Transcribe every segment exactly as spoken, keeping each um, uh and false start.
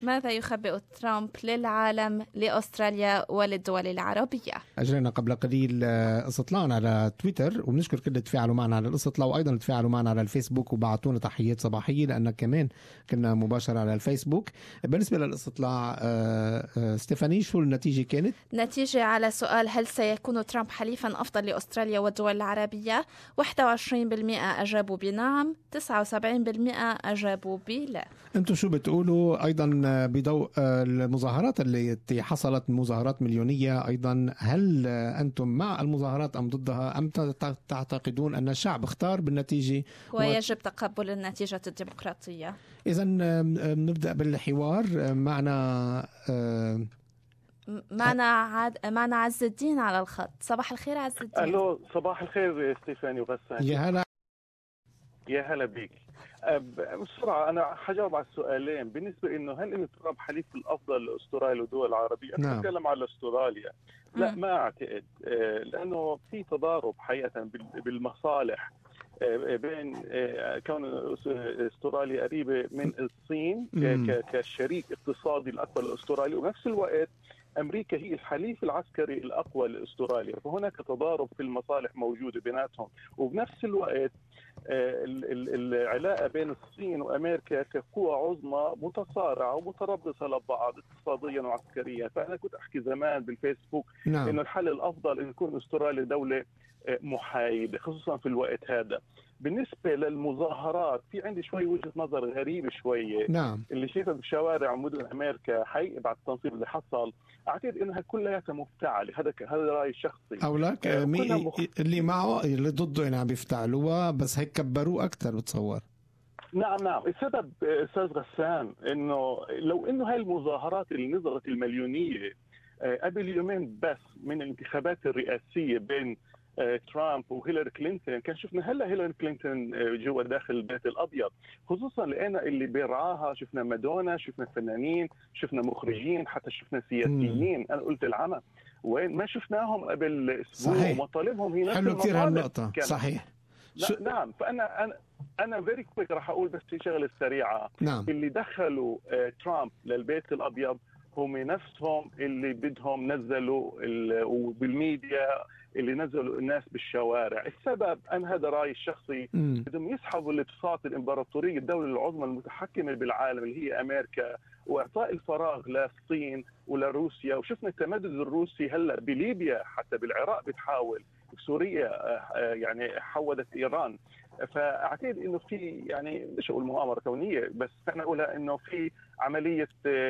ماذا يخبئ ترامب للعالم، لأستراليا وللدول العربية؟ أجرينا قبل قليل استطلاع على تويتر، وبنشكر كل اللي تفاعلوا معنا على الاستطلاع، وأيضا تفاعلوا معنا على الفيسبوك وبعتونا تحيات صباحية لأن كمان كنا مباشرة على الفيسبوك. بالنسبة للاستطلاع ستيفاني، شو النتيجة كانت؟ نتيجة على سؤال هل سيكون ترامب حليفا أفضل لأستراليا والدول العربية، واحد وعشرين بالمئة أجابوا بنعم، تسعة وسبعين بالمئة أجابوا بلا. أنتم شو بتقولوا أيضا بضوء المظاهرات اللي حصلت، مظاهرات مليونية أيضا؟ هل أنتم مع المظاهرات أم ضدها، أم تعتقدون أن الشعب اختار بالنتيجة ويجب تقبل النتيجة الديمقراطية؟ إذن نبدأ بالحوار. معنا معنا عاد معنا عز الدين على الخط. صباح الخير عز الدين. الو، صباح الخير ستيفاني وغسان. يا هلا. يا هلا بيك. بسرعه انا حجاوب على السؤالين. بالنسبه انه هل انه ترامب حليف الافضل لاستراليا والدول العربيه؟ انا بتكلم على استراليا. لا، ما اعتقد، لانه في تضارب حقيقه بالمصالح بين كون استراليا قريبه من الصين كشريك اقتصادي الاقوى لاستراليا، وبنفس الوقت أمريكا هي الحليف العسكري الأقوى لأستراليا، فهناك تضارب في المصالح موجودة بيناتهم. وبنفس الوقت العلاقة بين الصين وأمريكا كقوى عظمى متصارعة ومتربصة لبعض اقتصاديا وعسكريا. فأنا كنت أحكي زمان بالفيسبوك نعم. إنه الحل الأفضل إنه يكون أستراليا دولة محايدة خصوصا في الوقت هذا. بالنسبة للمظاهرات، في عندي شوي وجهة نظر غريبة شوية نعم. اللي شايفها بشوارع مدن أمريكا حقيقة بعد التنصيب اللي حصل، أعتقد إنها كلها مفتعلة. هذا هذا رأيي الشخصي. أو لك آه مخ... اللي معه اللي ضده يعني عم بيفتعلوها، بس هيك كبروه أكثر بتصور. نعم نعم. السبب أستاذ غسان إنه لو إنه هاي المظاهرات اللي نزلت المليونية قبل يومين بس من الانتخابات الرئاسية بين ترامب وهيلاري كلينتون، كان شفنا هلا هيلاري كلينتون جوا داخل البيت الابيض، خصوصا لقينا اللي بيرعاها، شفنا مادونا، شفنا فنانين، شفنا مخرجين، حتى شفنا سياسيين. انا قلت العمى وين ما شفناهم قبل اسبوع، ومطالبهم هي نفس حلو كثير هالنقطه صحيح. شو... نعم. فانا انا انا فيري كويك راح اقول بس في شغله سريعه نعم. اللي دخلوا ترامب للبيت الابيض هم نفسهم اللي بدهم نزلوا وبالميديا اللي نزلوا الناس بالشوارع. السبب أنا هذا رأيي الشخصي، بدهم يسحبوا الاتصال الإمبراطورية الدولة العظمى المتحكمة بالعالم اللي هي أمريكا، وإعطاء الفراغ للصين ولروسيا. وشفنا التمدد الروسي هلا بليبيا، حتى بالعراق بتحاول، سوريا يعني حودت إيران. فأعتقد إنه في يعني مش أقول مؤامرة كونية، بس أنا أقولها إنه في عملية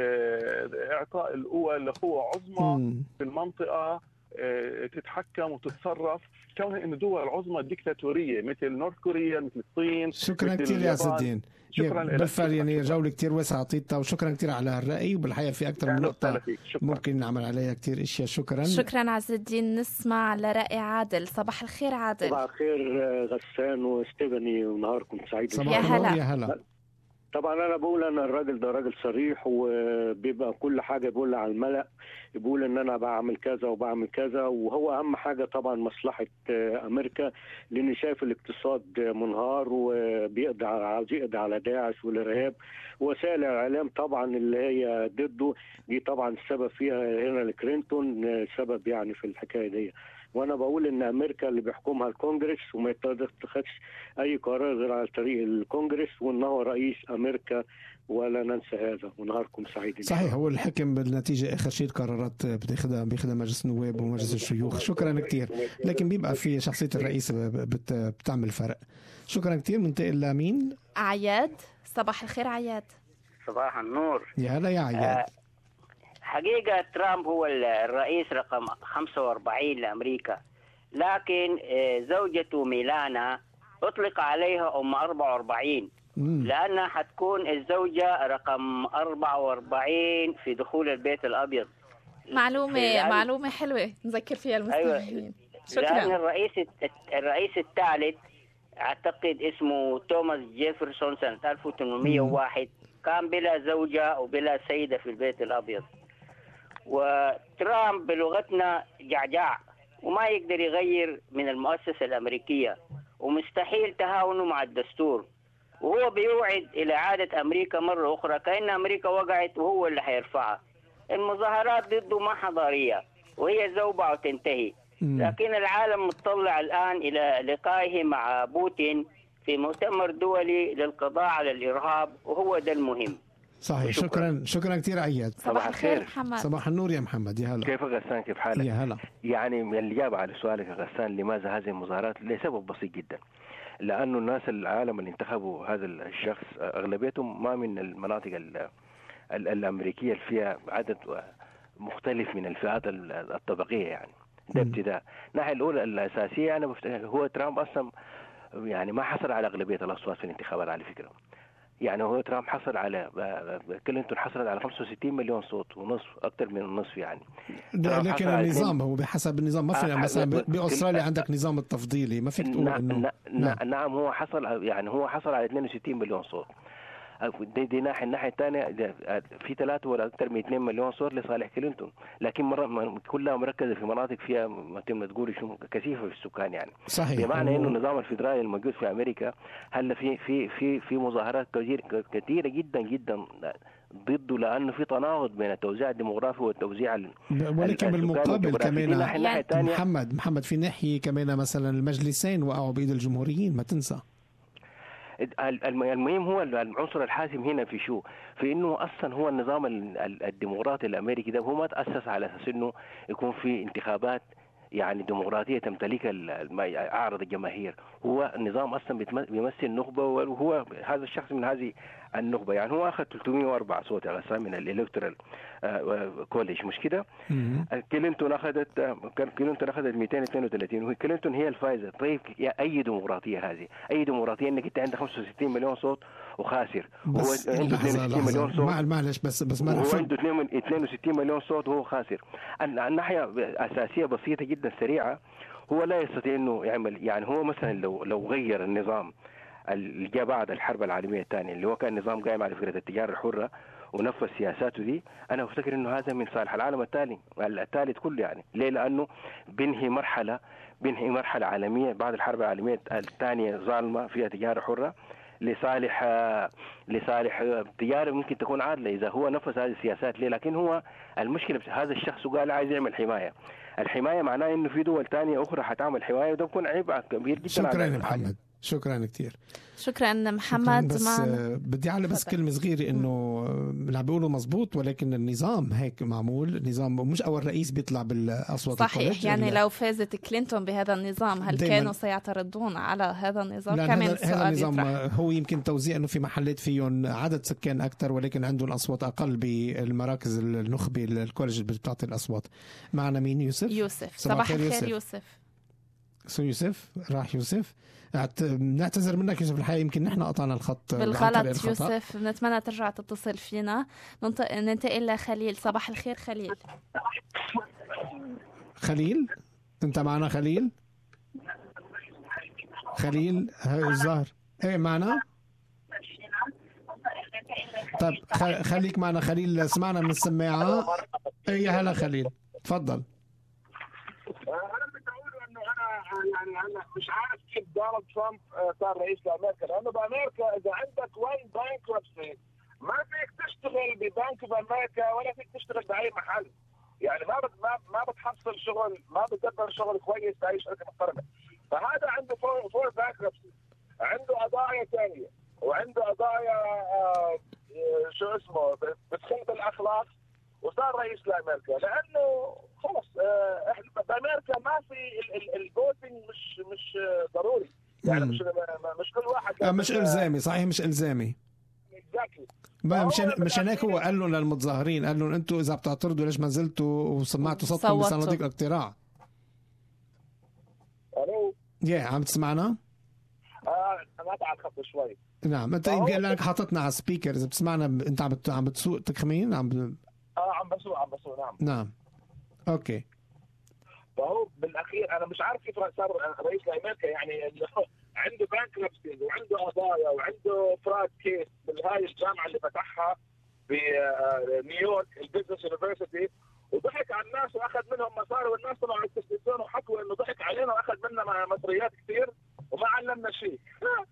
إعطاء القوى لقوى عظمى في المنطقة تتحكم وتتصرف، كونها إنه دول عظمى ديكتاتورية مثل نورث كوريا، مثل الصين. شكرا كثير يا عز الدين. شكرا لك. بالفعل يعني جولة كتير واسعة عطيتها، وشكرا كتير على هالرأي. وبالحقيقة في أكثر من نقطة ممكن نعمل عليها كتير اشياء. شكرا شكرا عز الدين. نسمع على رأي عادل. صباح الخير عادل. صباح الخير غسان وستيفاني، ونهاركم سعيد. يا هلا. يا هلا. طبعا انا بقول ان الراجل ده راجل صريح، وبيبقى كل حاجه بيقولها على الملأ، بيقول ان انا بعمل كذا وبعمل كذا، وهو اهم حاجه طبعا مصلحه امريكا، لان شايف الاقتصاد منهار وبيقضي عاوز يقضي على داعش والارهاب. وسائل الاعلام طبعا اللي هي ضده دي طبعا السبب فيها هيلاري كلينتون، السبب يعني في الحكايه دي. وانا بقول ان امريكا اللي بيحكمها الكونجرس، وما يتخذش اي قرار غير على طريق الكونجرس، وانه رئيس امريكا، ولا ننسى هذا. ونهاركم سعيد. صحيح، هو الحكم بالنتيجه اخر شيء القرارات بتاخذها بياخذها مجلس النواب ومجلس الشيوخ. شكرا كثير. لكن بيبقى في شخصيه الرئيس بتعمل فرق. شكرا كثير. منتقل لمين؟ عياد. صباح الخير عياد. صباح النور. يا هلا يا عياد. آه حقيقة ترامب هو الرئيس رقم خمسة وأربعين لأمريكا، لكن زوجته ميلانا أطلق عليها أم أربعة وأربعين، لأنها حتكون الزوجة رقم أربعة وأربعين في دخول البيت الأبيض. معلومة معلومة حلوة نذكر فيها المستمعين. أيوة. شكرا. لأن الرئيس الرئيس الثالث أعتقد اسمه توماس جيفرسون سنة ألف وثمانمئة وواحد كان بلا زوجة وبلا سيدة في البيت الأبيض. وترامب بلغتنا جعجع وما يقدر يغير من المؤسسة الأمريكية، ومستحيل تهاونه مع الدستور. وهو بيوعد إلى إعادة أمريكا مرة أخرى كأن أمريكا وقعت وهو اللي هيرفعها. المظاهرات ضده ما حضارية وهي زوبعة وتنتهي، لكن العالم متطلع الآن إلى لقائه مع بوتين في مؤتمر دولي للقضاء على الإرهاب، وهو ده المهم. صحيح. شكرا شكرا كثير أياد. صباح الخير محمد. صباح النور يا محمد. يا هلا. كيف غسان؟ كيف حالك؟ يا هلا. يعني من الإجابة على سؤالك يا غسان لماذا هذه المظاهرات لسبب بسيط جدا، لأنه الناس العالم اللي انتخبوا هذا الشخص أغلبيتهم ما من المناطق الأمريكية اللي فيها عدد مختلف من الفئات الطبقية. يعني ده ابتداء. الناحية الأولى الأساسية أنا هو ترامب أصلا يعني ما حصل على أغلبية الأصوات في الانتخابات على فكرة. يعني هو ترامب حصل على كلينتون حصلت على خمسة وستين مليون صوت ونصف، أكثر من النصف يعني. لكن النظام هو بحسب النظام ما في. مثلا بأستراليا عندك نظام التفضيلي، ما فيك تقول إنه نعم. نعم هو حصل يعني هو حصل على اثنين وستين مليون صوت. دي, دي ناحية الناحية الثانية في ثلاثة ولا أكثر من اثنين مليون صوت لصالح كلينتون، لكن مرة كلها مركزة في مناطق فيها ما تقول شو كثيفة في السكان يعني. صحيح. بمعنى إنه النظام الفيدرالي الموجود في أمريكا هلا في في في في مظاهرات كثير كثيرة جدا جدا ضده، لأنه في تناقض بين التوزيع الديموغرافي والتوزيع ولكن بالمقابل كمان يعني محمد محمد في ناحية كمان مثلا المجلسين وقعوا بإيد الجمهوريين ما تنسى. المهم هو العنصر الحاسم هنا في شو في انه اصلا هو النظام الديمقراطي الامريكي ده هو ما تاسس على اساس انه يكون في انتخابات يعني ديمقراطيه تمتلك اعراض الجماهير. هو النظام اصلا بيمثل نخبه، وهو هذا الشخص من هذه النخبه. يعني هو اخذ ثلاثمئة وأربعة صوت يا غسان من الالكترال كوليج، مش كده؟ كلينتون اخذت كلينتون اخذت مئتين واثنين وثلاثين، وهي كلينتون هي الفائزه. طيب اي ديمقراطيه هذه؟ اي ديمقراطيه انك انت عندك خمسة وستين مليون صوت وخاسر، هو عنده اثنين وستين مليون صوت. معلش بس بس ما هو عنده اثنين وستين مليون صوت وهو خاسر. الناحيه اساسيه بسيطه جدا سريعه، هو لا يستطيع انه يعمل. يعني هو مثلا لو لو غير النظام اللي جاء بعد الحرب العالميه الثانيه اللي هو كان نظام قائم على فكره التجاره الحره ونفذ سياساته دي، انا افتكر انه هذا من صالح العالم التالي الثالث كله. يعني ليه؟ لانه بينهي مرحله بينهي مرحله عالميه بعد الحرب العالميه الثانيه ظالمه فيها تجاره حره لصالح لصالح تجاره ممكن تكون عادله اذا هو نفذ هذه السياسات. ليه؟ لكن هو المشكله هذا الشخص قال عايز يعمل حمايه. الحمايه معناه انه في دول ثانيه اخرى حتعمل حمايه، وده بيكون عيب كبير جدا. شكرا يا محمد. شكرا كثير. شكرا محمد. بس آه بدي على بس كلمة صغيرة انه اللي عم بيقولوا مزبوط، ولكن النظام هيك معمول نظام مش اول رئيس بيطلع بالاصوات. صحيح. يعني لو فازت كلينتون بهذا النظام هل كانوا سيعترضون على هذا النظام؟ كمان هذا, هذا النظام هو يمكن توزيع انه في محلات فيهم عدد سكان اكثر ولكن عندهم اصوات اقل بالمراكز النخبة الكولج اللي بتعطي الاصوات. معنا مين؟ يوسف. يوسف صباح الخير. يوسف يوسف, سو يوسف راح يوسف نعتذر منك يوسف، الحقيقة يمكن نحن قطعنا الخط بالغلط. يوسف نتمنى ترجع تتصل فينا. ننتقل لخليل. صباح الخير خليل. خليل انت معنا؟ خليل خليل هاي الظاهر ايه معنا. طيب خليك معنا خليل، سمعنا من السماعة. ايه يا هلا خليل تفضل. يعني انا مش عارف كيف دونالد ترامب صار رئيس لامريكا، لانه بامريكا اذا عندك وين بانكربسي ما فيك تشتغل ببنك بامريكا ولا فيك تشتغل باي محل. يعني ما بت ما, ما بتحصل شغل، ما بتدبر شغل كويس باي شركه محترمه. فهذا عنده فور, فور بانكربسي، عنده قضايا ثانيه وعنده قضايا آه شو اسمه بتخلط الاخلاق، وصار رئيس لامريكا لانه خلص احنا بامريكا ما في الفوتنج مش مش ضروري. يعني مش مش كل واحد مش الزامي. صحيح مش الزامي. ما مشان مشان هيك هو قال لهم للمتظاهرين، قال لهم انتم اذا بتعترضوا ليش ما نزلتوا وسمعتوا صوتكم بصناديق الاقتراع. الو يا عم تسمعنا؟ اه انا قطع الخط شوي. نعم انت يمكن لانك حاططنا على سبيكر. اذا بتسمعنا انت عم عم بتسوق تخمين عم ب... اه عم بسوق عم بسوق نعم نعم اوكي. فهو بالاخير انا مش عارف كيف صار رئيس لامريكا. يعني عنده بانكربسي وعنده قضايا وعنده فراد كيس بالهاي الجامعه اللي فتحها بنيويورك البيزنس يونيفرسيتي، وضحك على الناس واخذ منهم مصاري، والناس طلعوا يستفسرون وحكوا انه ضحك علينا واخذ منا مصريات كثير وما علمنا شيء.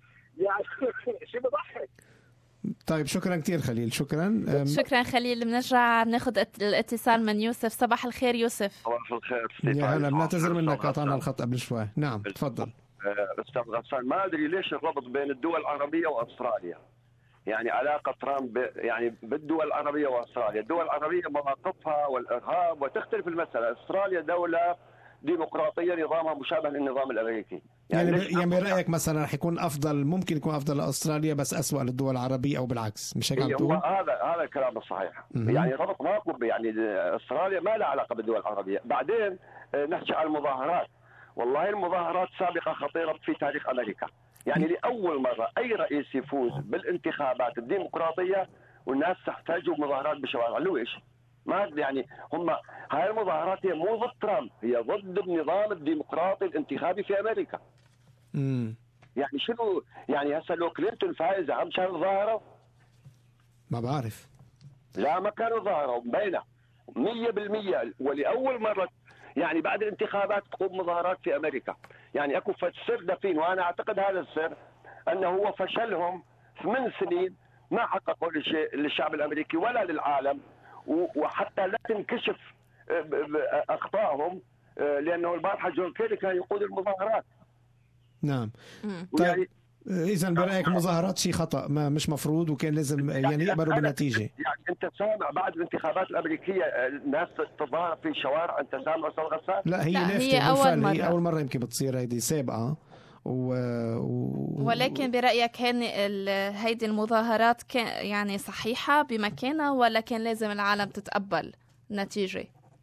يعني شيء بضحك. طيب شكرا كتير خليل. شكرا شكرا خليل. بنرجع بناخذ الاتصال من يوسف. صباح الخير يوسف. صباح الخير. يا هلا، بنعتذر منك قطعنا الخط قبل شوي. نعم تفضل. استاذ غسان، ما ادري ليش الربط بين الدول العربيه واستراليا، يعني علاقه ترامب يعني بالدول العربيه واستراليا. الدول العربيه مواقفها والارهاب وتختلف المساله. استراليا دوله ديمقراطيه نظامها مشابه للنظام الامريكي. يعني يعني, يعني برايك مثلا رح يكون افضل، ممكن يكون افضل لاستراليا بس اسوأ للدول العربيه او بالعكس، مش هيك عم تقول؟ هذا هذا الكلام الصحيح. م- يعني ربط مواقف، يعني استراليا ما لها علاقه بالدول العربيه. بعدين نحكي عن المظاهرات. والله المظاهرات سابقه خطيره في تاريخ امريكا. يعني لاول مره اي رئيس يفوز بالانتخابات الديمقراطيه والناس تحتاج مظاهرات بالشوارع. ليش؟ ما يعني هم هاي المظاهرات هي مو ضد ترامب، هي ضد النظام الديمقراطي الانتخابي في امريكا. امم يعني شنو يعني هسه لو كلينتون فايزه هم كانوا ظاهروا؟ ما بعرف. لا ما كانوا ظاهروا، مبينه مية بالمية. ولاول مره يعني بعد الانتخابات تقوم مظاهرات في امريكا. يعني اكو سر دفين، وانا اعتقد هذا السر انه هو فشلهم ثمان سنين ما حققوا لشيء للشعب الامريكي ولا للعالم، وحتى لا تنكشف اخطائهم، لانه البارحه جون كيري كان يقود المظاهرات. نعم. طيب اذا برايك المظاهرات شيء خطا، ما مش مفروض، وكان لازم يعني يقبلوا بالنتيجه. يعني انت سامع بعد الانتخابات الامريكيه الناس تتظاهر في الشوارع؟ انت سامع استاذ غسان؟ لا هي, لا هي اول مره، هي اول مره يمكن بتصير هيدي سابقه. و... و... ولكن برأيك هن ال... هيدي المظاهرات كان يعني صحيحة بمكانها، ولا كان لازم العالم تتقبل النتيجة؟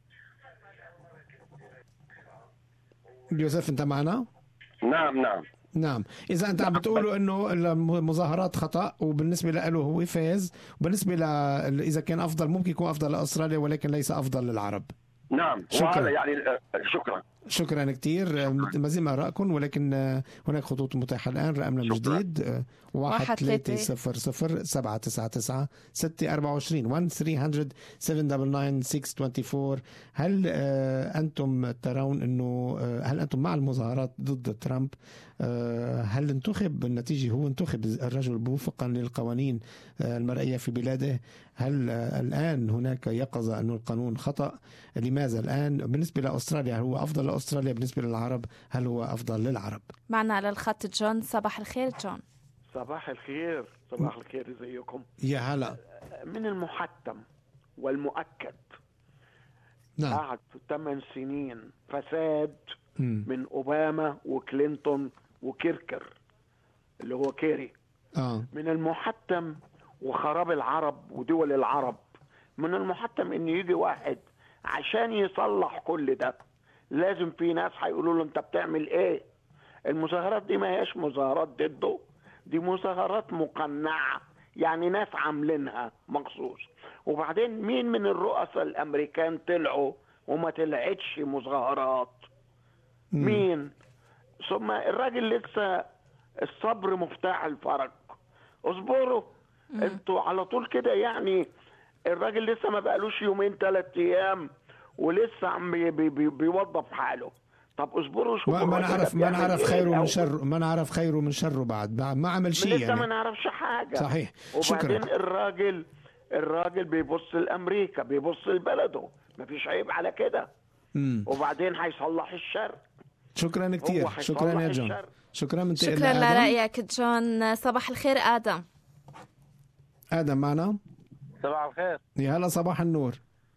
يوسف انت معنا؟ نعم نعم نعم. إذا أنت عم بتقولوا إنه المظاهرات خطأ، وبالنسبة له هو فاز، وبالنسبة ل إذا كان أفضل ممكن يكون أفضل لأستراليا ولكن ليس أفضل للعرب. نعم. شكرا. يعني شكرا شكرا كثير. مزيد آرائكم، ولكن هناك خطوط متاحة الآن. رقمنا من جديد واحد ثلاثة صفر صفر سبعة تسعة تسعة ستة أربعة وعشرين واحد ثلاثمية سبعة تسعة تسعة ستة اثنين أربعة. هل أنتم ترون أنه هل أنتم مع المظاهرات ضد ترامب؟ هل انتخب النتيجة هو انتخب الرجل وفقا للقوانين المرئية في بلاده؟ هل الآن هناك يقظة أنه القانون خطأ؟ لماذا الآن بالنسبة لأستراليا هو أفضل لأستراليا، بالنسبة للعرب هل هو أفضل للعرب؟ معنا على الخط جون. صباح الخير جون. صباح الخير. صباح الخير، ازيكم؟ يا هلا. من المحتم والمؤكد نعم. بعد ثمان سنين فساد م. من أوباما وكلينتون وكيركر اللي هو كيري. آه. من المحتم وخراب العرب ودول العرب، من المحتم ان يجي واحد عشان يصلح كل ده لازم في ناس هيقولوا له انت بتعمل ايه. المظاهرات دي ما هيش مظاهرات ضده، دي مظاهرات مقنعة، يعني ناس عاملينها مخصوص. وبعدين مين من الرؤساء الامريكان طلعوا وما طلعتش مظاهرات؟ مين؟ ثم الراجل لسه الصبر مفتاح الفرج. اصبروا انتوا على طول كده. يعني الراجل لسه ما بقالوش يومين ثلاث ايام ولسه عم بي بي بي بيوظف حاله. طب اصبروا شوفوا. ما نعرف ما نعرف خيره من شره، ما نعرف خيره من شره بعد ما عمل شيء لسه يعني. ما نعرفش حاجة. صحيح. وبعدين شكرا. الراجل الراجل بيبص لأمريكا، بيبص لبلده، مفيش عيب على كده. مم. وبعدين هيصلح الشر. شكرا كتير. شكرا يا جون. شكرا من شكرا لرأيك جون. صباح الخير آدم. آدم معنا؟ صباح الخير. يا هلا صباح النور.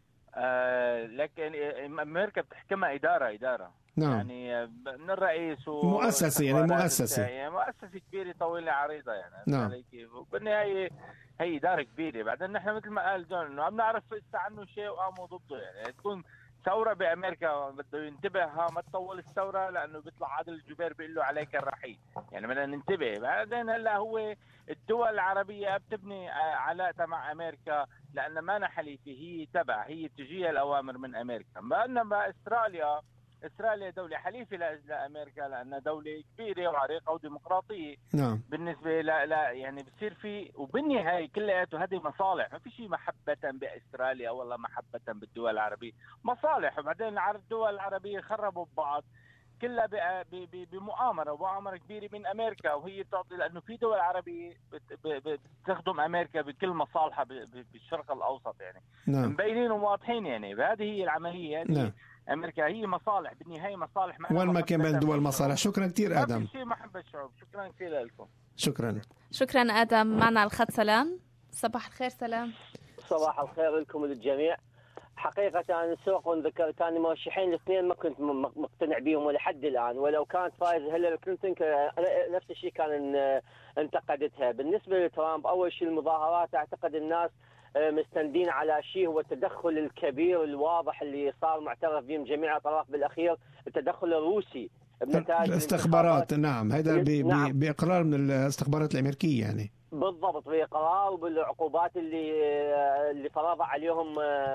آه لكن أمريكا بتحكمها إدارة إدارة نعم. يعني من الرئيس مؤسسة، يعني مؤسسة يعني مؤسسة كبيرة طويلة عريضة يعني. نعم. بالنهاية هي إدارة كبيرة. بعدين نحن مثل ما قال جون إنه عم نعرف عنه شيء وقاموا ضده. يعني تكون ثورة بأمريكا بده ينتبهها، ما تطول الثورة لأنه بيطلع عادل الجبير بيقول له عليك الرحيل. يعني بدنا ننتبه. بعدين هلا هو الدول العربية بتبني علاقتها مع أمريكا لأن ما حليفة، هي تبع، هي تجيها الأوامر من أمريكا. بينما أستراليا استراليا دولة حليفة لأمريكا لأنها دولة كبيرة وعريقة وديمقراطية. نعم. بالنسبة لا لا يعني بصير في وبالنهاية كلياته هذه مصالح، ما في شيء محبة بأستراليا ولا محبة بالدول العربية، مصالح. وبعدين الدول العربية خربوا ببعض كلها بمؤامره ومؤامره كبيره من امريكا، وهي تعطي لانه في دول عربيه بتخدم امريكا بكل مصالحها بالشرق الاوسط يعني. نعم. مبينين وواضحين يعني، وهذه هي العمليه يعني. نعم. امريكا هي مصالح بالنهايه، مصالح وين ما كان بين دول مصالح. شكرا كثير ادم. شيء محبه الشعوب. شكرا كثير لكم. شكرا شكرا ادم. معنا على الخط سلام. صباح الخير سلام. صباح الخير لكم وللجميع. حقيقة أنا سوق وذكر كان مرشحين الاثنين ما كنت مقتنع بهم ولا حد الآن، ولو كانت فايز هيلاري كلينتون نفس الشيء كان انتقدتها. بالنسبة لترامب أول شيء المظاهرات، أعتقد الناس مستندين على شيء هو التدخل الكبير الواضح اللي صار معترف به من جميع الأطراف بالأخير، التدخل الروسي بنتائج الاستخبارات. نعم هذا نعم. بإقرار من الاستخبارات الأمريكية يعني. بالضبط، بإقرار وبالعقوبات اللي اللي فرضها عليهم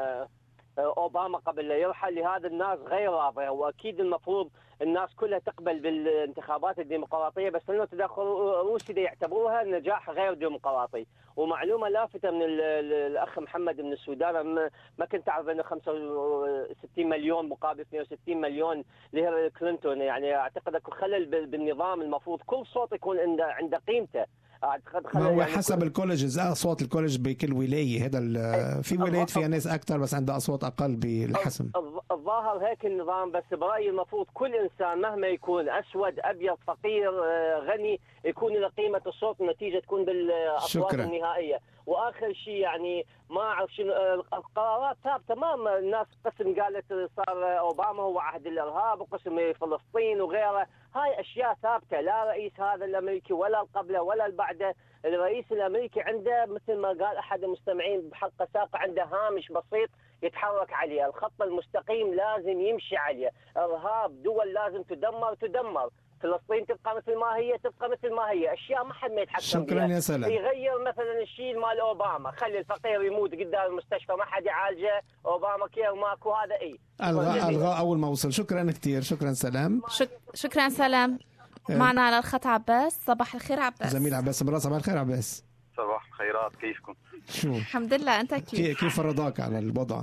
أوباما قبل لا يرحل. لهذا الناس غير راضية، وأكيد المفروض الناس كلها تقبل بالانتخابات الديمقراطية، بس إنه تدخل روسي دي يعتبروها نجاح غير ديمقراطي. ومعلومة لافتة من الأخ محمد من السودان، ما كنت أعرف أنه خمسة وستين مليون مقابل اثنين وستين مليون لهيلاري كلينتون. يعني أعتقد أكو خلل بالنظام، المفروض كل صوت يكون عنده عنده قيمته. ما هو يعني حسب كل... الكوليجز اصوات الكوليج بكل ولايه. هذا في ولايات فيها ناس اكثر بس عندها اصوات اقل بالحسم. الظاهر هيك النظام، بس برايي المفروض كل انسان مهما يكون اسود ابيض فقير غني يكون له قيمه الصوت، النتيجه تكون بالاصوات شكرا. النهائيه. واخر شيء يعني ما اعرف شنو القرارات ثابته. ما الناس قسم قالت صار اوباما هو عهد الارهاب، وقسم فلسطين وغيره، هاي اشياء ثابته. لا رئيس هذا الامريكي ولا قبله ولا بعده. الرئيس الامريكي عنده مثل ما قال احد المستمعين بحلقه ساقه، عنده هامش بسيط يتحرك عليه، الخط المستقيم لازم يمشي عليه. ارهاب دول لازم تدمر تدمر، فلسطين تبقى مثل ما هي تبقى مثل ما هي، اشياء ما حد ما يتحكم شكرا بها. يا سلام. يغير مثلا الشيء مال اوباما، خلي الفقير يموت قدام المستشفى ما حد يعالجه، اوباما كير ماكو، هذا اي الغى الغى اول ما وصل. شكرا كثير. شكرا سلام. شك... شكرا سلام. معنا على الخط عباس. صباح الخير عباس. زميل عباس مرة. صباح الخير عباس. صباح الخيرات، كيفكم؟ شو الحمد لله. انت كيف كيف رضاك على الوضع؟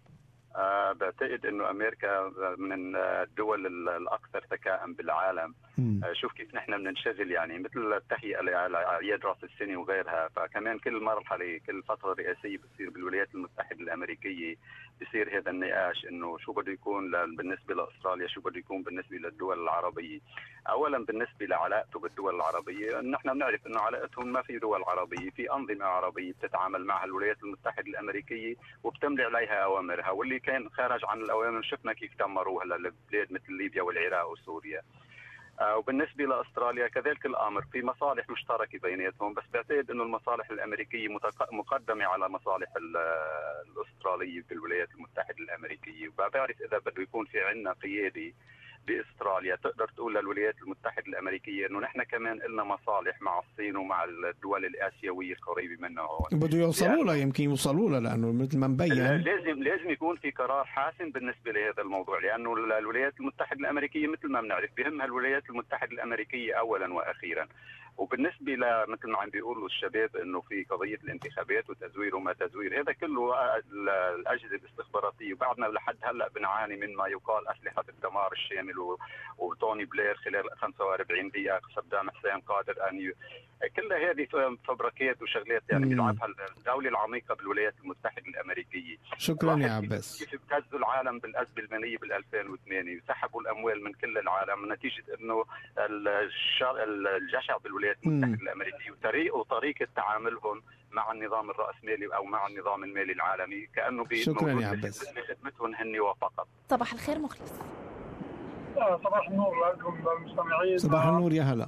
أه بعتقد انه امريكا من الدول الاكثر ذكاء بالعالم. أه شوف كيف نحن بننشغل يعني مثل التهيئه لاعياد راس السنه وغيرها، فكمان كل مرحله كل فتره رئاسيه بتصير بالولايات المتحده الامريكيه بصير هذا النقاش انه شو بده يكون بالنسبه لاستراليا، شو بده يكون بالنسبه للدول العربيه. اولا بالنسبه لعلاقته بالدول العربيه، نحن بنعرف انه علاقتهم ما في دول عربيه، في انظمه عربيه بتتعامل مع الولايات المتحده الامريكيه وبتملي عليها اوامرها، واللي كان خارج عن الاوامر شفنا كيف دمروها للبلاد مثل ليبيا والعراق وسوريا. آه وبالنسبه لاستراليا كذلك الامر، في مصالح مشتركه بيناتهم، بس بعتقد انه المصالح الامريكيه مقدمه على مصالح الاستراليه بالولايات المتحده الامريكيه. وبعرف اذا بده يكون في عندنا قياده باستراليا تقدر تقول للولايات المتحده الامريكيه انه نحن كمان لنا مصالح مع الصين ومع الدول الاسيويه القريبه منا هون. بده يوصلوا لها، يمكن يوصلوا لها، لانه مثل ما مبين لازم لازم يكون في قرار حاسم بالنسبه لهذا الموضوع، لانه الولايات المتحده الامريكيه مثل ما بنعرف بهمها الولايات المتحده الامريكيه اولا واخيرا. وبالنسبه لمثل ما عم بيقولوا الشباب انه في قضيه الانتخابات وتزوير وما تزوير، هذا كله الاجهزه الاستخباراتيه، وبعدنا لحد هلا بنعاني من ما يقال اسلحه الدمار الشامل، وتوني بلير خلال خمسة وأربعين دقيقه صدام حسين قادر ان ي... كلها هذه فبركات وشغلات يعني بيلعبها الدوله العميقه بالولايات المتحده الامريكيه. شكرا يا عباس. كيف ابتزوا العالم بالازمه الماليه بال ألفين وثمانية وسحبوا الاموال من كل العالم نتيجه انه الجشع بالولايات المتحده الامريكيه وطريقه وطريقه تعاملهم مع النظام الراسمالي او مع النظام المالي العالمي كانه شكرا يا عباس. خدمتهم هن وفقط. صباح الخير مخلص. صباح النور لكم المستمعين. صباح النور يا هلا.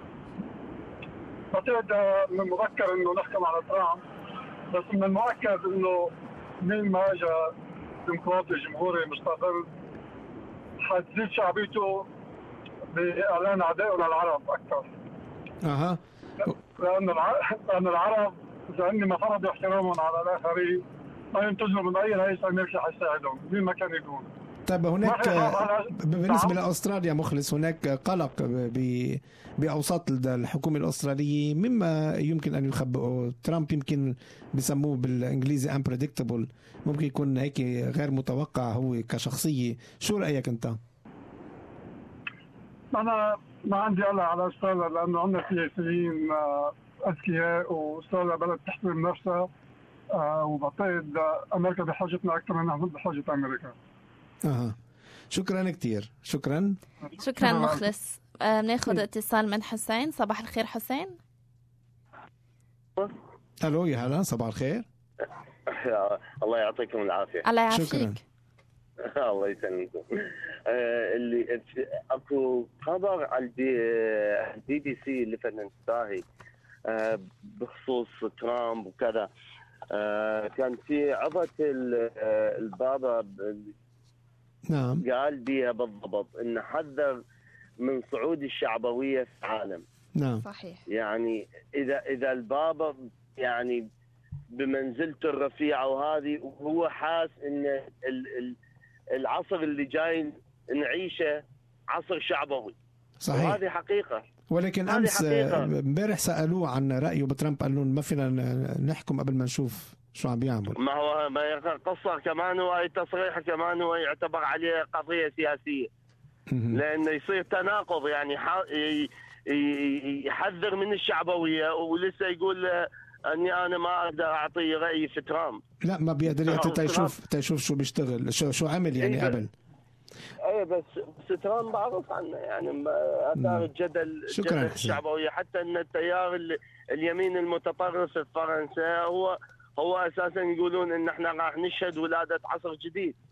بعتقد من المذكر انه نحكم على ترامب، بس من المؤكد انه من ما اجى ديمقراطي جمهوري مستقل حتزيد شعبيته باعلان عدائه للعرب اكثر. اها لان لان العرب اذا هن ما فرضوا احترامهم على الاخرين ما ينتظروا من اي رئيس امريكي حيساعدهم مين ما كان يكون. طيب هناك بالنسبه لاستراليا مخلص، هناك قلق باوساط الحكومه الاستراليه مما يمكن ان يخبئه ترامب، يمكن بسموه بالانجليزي unpredictable، ممكن يكون هيك غير متوقع هو كشخصيه. شو رايك انت؟ أنا ما عندي قلق على أستراليا لأنه عندنا سياسيين أذكياء، وأستراليا بلد تحترم نفسها، وبعتقد أمريكا بحاجتنا أكثر من نحن بحاجة أمريكا. أها شكرا كتير. شكرا شكرا مخلص. بناخذ اتصال من حسين. صباح الخير حسين. الو يا هلا، صباح الخير. الله يعطيكم العافيه. الله يعافيك. الله يسلمكم. اللي اكو خبر على البي بي سي اللي فن انتباهي بخصوص ترامب وكذا. كان في عظة البابا نعم قال بيها بالضبط انه حذر من صعود الشعبويه في العالم. نعم صحيح. يعني اذا اذا البابا يعني بمنزلته الرفيعه وهذه، وهو حاس ان العصر اللي جاي نعيشه عصر شعبوي. صحيح. وهذه حقيقه. ولكن امس امبارح سالوه عن رايه بترامب، قال لهم ما فينا نحكم قبل ما نشوف شو عم بيعمل. ما هو ما قصة كمان، وهي تصريح كمان هو يعتبر عليه قضيه سياسيه. لانه يصير تناقض، يعني يحذر من الشعبويه ولسه يقول اني انا ما اقدر اعطي رايي في ترامب. لا ما بيقدر يعطي تيشوف تيشوف شو بيشتغل، شو شو عمل يعني قبل. ايه بس بس ترامب معروف عنه يعني اثار الجدل الجدل الشعبويه، حتى ان التيار اليمين المتطرف في فرنسا هو هو اساسا يقولون ان احنا راح نشهد ولاده عصر جديد.